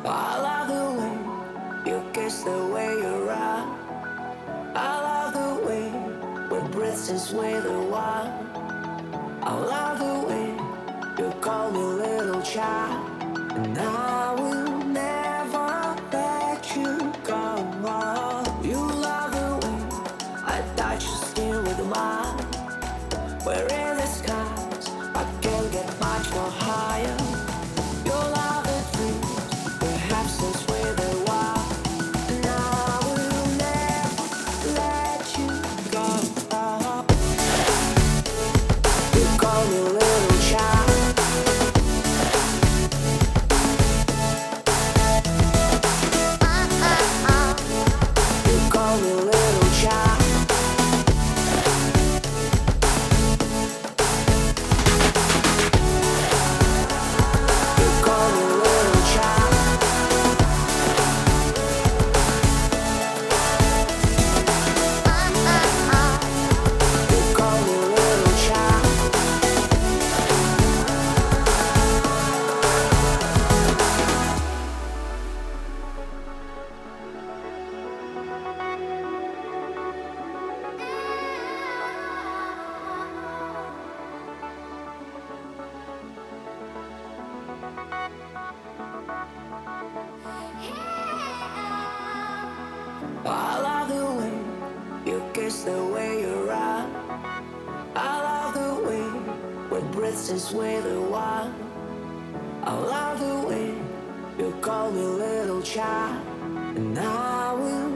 I love the way you kiss, the way you rock. I love the way we breathe since we're the one. I love the way you call me little child, and I will never let you go. You love the way I touch your skin with mine. We're in the skies, I can't get much more higher. You love the dreams we have since we're the wild, and I will never let you go. You call me little child. You call me little child. You call me little child. You call me little child. I love the way you kiss, the way you rock. I love the way we breathe since we're the one. I love the way you call me little child, and I will